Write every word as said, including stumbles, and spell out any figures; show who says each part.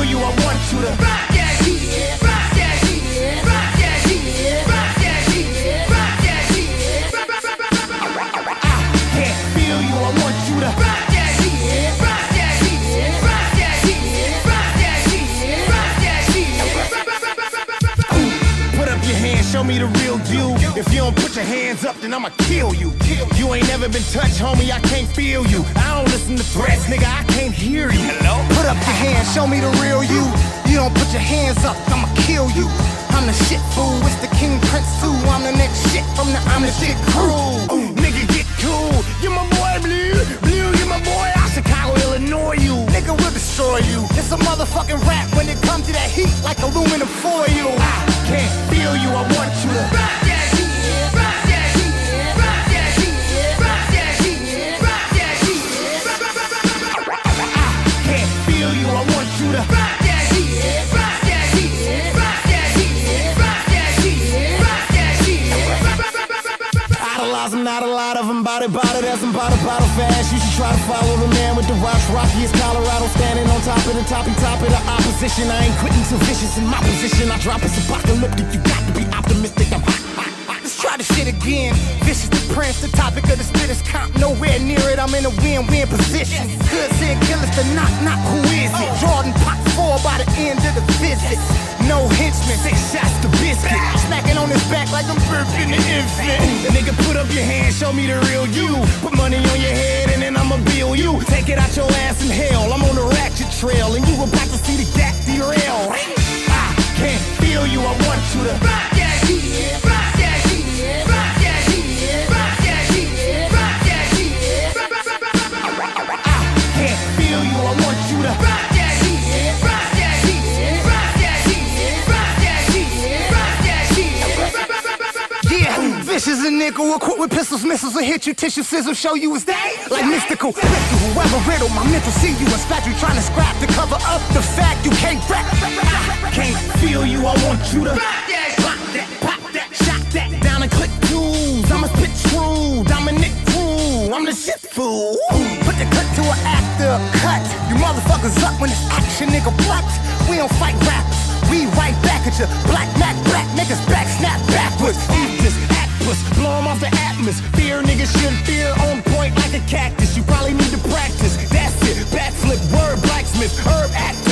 Speaker 1: you, I want you to rock that shit, rock that shit, rock that shit, rock that shit, rock that shit. I can't feel you, I want you to rock that shit, rock that shit, rock that shit, rock that shit, rock that shit. Ooh, put up your hands, show me the real you. If you don't put your hands up, then I'ma kill you. You ain't never been touched, homie, I can't feel you. I don't listen to threats, nigga, I can't hear you. Hello?
Speaker 2: Put up your hands, show me the real you. You don't put your hands up, I'ma kill you. I'm the shit fool, it's the King Prince too. I'm the next shit from the I'm the shit crew.
Speaker 1: Ooh, nigga, get cool. You my boy, Blue. Blue, you my boy. Out Chicago, Illinois, you.
Speaker 2: Nigga will destroy you. It's a motherfucking rap when it comes to that heat, like aluminum foil.
Speaker 1: I can't feel you, I want you to rock that shit, rock that shit, rock that shit, rock that shit, rock that shit. I can't feel you, I want you to rock that shit, rock that shit, rock that shit, rock that shit, rock that shit. Idolize them, not a lot of them. Body, body, that's some body, bottle fast. You should try to follow the man with the watch. Rocky is Colorado, standing on top of the toppy top of the opposition. I ain't quitting too vicious in my position. I drop it's apocalyptic. You got to be optimistic. I'm hot, hot, hot.
Speaker 2: Let's try the shit again. Vicious the prince, the topic of the spitters comp. Nowhere near it, I'm in a win-win position. Good said killers to knock, knock, who is it? Jordan popped four by the end of the visit. No henchmen, six shots to biscuit. Smacking on his back like I'm burping the infant.
Speaker 1: Nigga, put up your hands, show me the real you. Put money on your head and then I'ma bill you. Take it out your ass in hell. I'm on the ratchet trail and you about to see the gap derail. I can't feel you, I want you to rock that shit, rock that shit, rock that shit, rock that shit, rock that shit. I can't feel you, I want you to rock that shit, rock that shit, rock that shit, rock that shit, rock that shit.
Speaker 2: Yeah, vicious a nigga, equipped with pistols, missiles, will hit you, tissue, scissors, show you his day. Like mystical, mystical, whoever riddle, my mental see you and spat you, trying to scrap to cover up the fact you can't rap.
Speaker 1: I can't feel you, I want you to rock that, pop that, pop that, shot that, down and click tools. I'ma spit true, Dominic Crew, I'm the shit fool.
Speaker 2: Put the cut to an actor, cut. You motherfuckers up when it's action, nigga, what? We don't fight rappers, we right back at you. Black Mac, black niggas back, snap backwards.
Speaker 1: Eat this, Atlas, blow 'em off the atmosphere. Niggas should fear, on point like a cactus. You probably need to practice, that's it. Backflip, word blacksmith, herb act